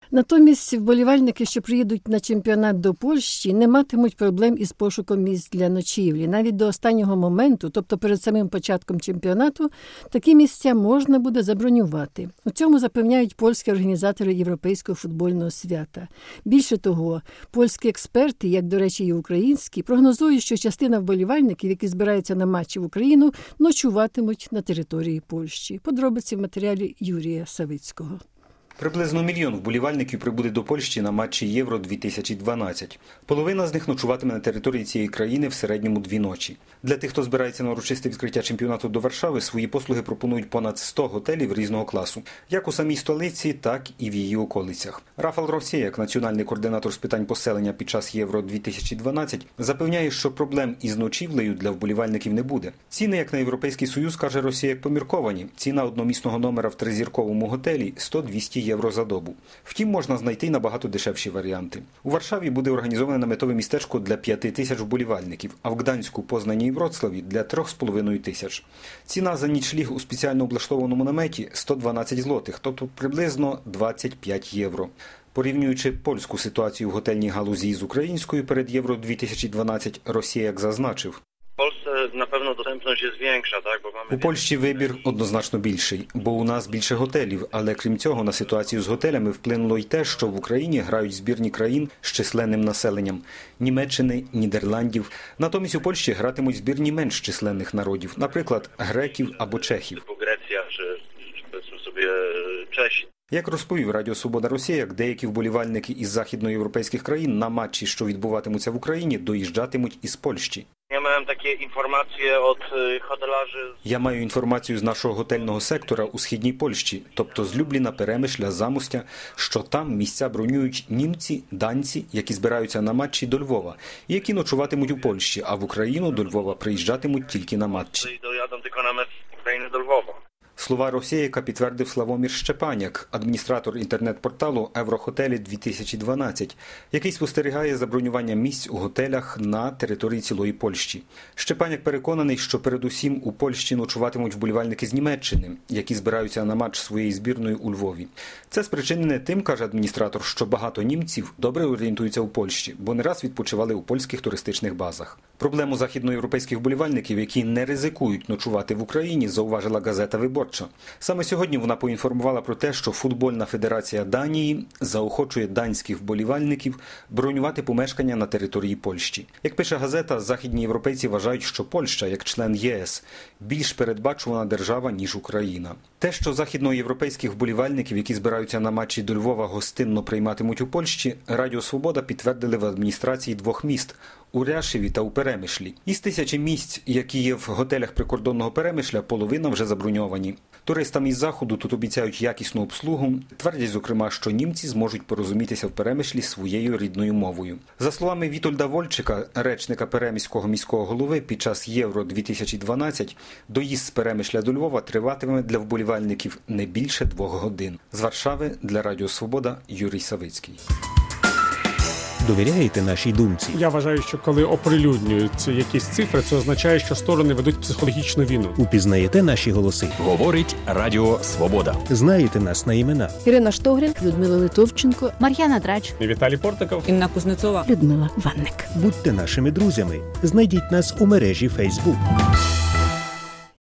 Натомість вболівальники, що приїдуть на чемпіонат до Польщі, не матимуть проблем із пошуком місць для ночівлі. Навіть до останнього моменту, тобто перед самим початком чемпіонату, такі місця можна буде забронювати. У цьому запевняють польські організатори Європейського футбольного свята. Більше того, польські експерти, як, до речі, і українські, прогнозують, що частина вболівальників, які збираються на матчі в Україну, ночуватимуть на території Польщі. Подробиці в матеріалі Юрія Савицького. Приблизно 1 мільйон вболівальників прибуде до Польщі на матчі Євро-2012. Половина з них ночуватиме на території цієї країни в середньому 2 ночі. Для тих, хто збирається на урочисте відкриття чемпіонату до Варшави, свої послуги пропонують понад 100 готелів різного класу, як у самій столиці, так і в її околицях. Рафал Росіяк, національний координатор з питань поселення під час Євро-2012, запевняє, що проблем із ночівлею для вболівальників не буде. Ціни, як на Європейський Союз, каже Росіяк, помірковані. Ціна одномісного номера в 3-зірковому готелі – 100-200 євро за добу. Втім, можна знайти набагато дешевші варіанти. У Варшаві буде організоване наметове містечко для 5 тисяч вболівальників, а в Гданську, Познані і Вроцлаві – для 3,5 тисяч. Ціна за нічліг у спеціально облаштованому наметі – 112 злотих, тобто приблизно 25 євро. Порівнюючи польську ситуацію в готельній галузі з українською перед Євро-2012, Росіяк зазначив: у Польщі вибір однозначно більший, бо у нас більше готелів, але крім цього на ситуацію з готелями вплинуло й те, що в Україні грають збірні країн з численним населенням – Німеччини, Нідерландів. Натомість у Польщі гратимуть збірні менш численних народів, наприклад, греків або чехів. Як розповів Радіо Свобода Росіяк, деякі вболівальники із західноєвропейських країн на матчі, що відбуватимуться в Україні, доїжджатимуть із Польщі. Я маю інформацію з нашого готельного сектора у східній Польщі, тобто з Любліна, Перемишля, Замостя, що там місця бронюють німці, данці, які збираються на матчі до Львова, і які ночуватимуть у Польщі, а в Україну до Львова приїжджатимуть тільки на матчі. Слова Росіяка підтвердив Славомір Щепаняк, адміністратор інтернет-порталу «Еврохотелі-2012», який спостерігає за бронюванням місць у готелях на території цілої Польщі. Щепаняк переконаний, що передусім у Польщі ночуватимуть вболівальники з Німеччини, які збираються на матч своєї збірної у Львові. Це спричинене тим, каже адміністратор, що багато німців добре орієнтуються у Польщі, бо не раз відпочивали у польських туристичних базах. Проблему західноєвропейських вболівальників, які не ризикують ночувати в Україні, зауважила газета «Виборча». Саме сьогодні вона поінформувала про те, що Футбольна федерація Данії заохочує данських вболівальників бронювати помешкання на території Польщі. Як пише газета, західні європейці вважають, що Польща, як член ЄС, більш передбачувана держава, ніж Україна. Те, що західноєвропейських вболівальників, які збираються на матчі до Львова, гостинно прийматимуть у Польщі, Радіо Свобода підтвердили в адміністрації 2 міст – у Ряшеві та у Перемишлі. Із 1000 місць, які є в готелях прикордонного Перемишля, половина вже заброньовані. Туристам із Заходу тут обіцяють якісну обслугу. Твердять, зокрема, що німці зможуть порозумітися в Перемишлі своєю рідною мовою. За словами Вітольда Вольчика, речника Перемиського міського голови, під час Євро-2012 доїзд з Перемишля до Львова триватиме для вболівальників не більше 2 годин. З Варшави для Радіо Свобода Юрій Савицький. Довіряєте нашій думці? Я вважаю, що коли оприлюднюються якісь цифри, це означає, що сторони ведуть психологічну війну. Упізнаєте наші голоси? Говорить Радіо Свобода. Знаєте нас на імена? Ірина Штогрін, Людмила Литовченко, Мар'яна Драч, Віталій Портников, Інна Кузнецова, Людмила Ванник. Будьте нашими друзями. Знайдіть нас у мережі Facebook.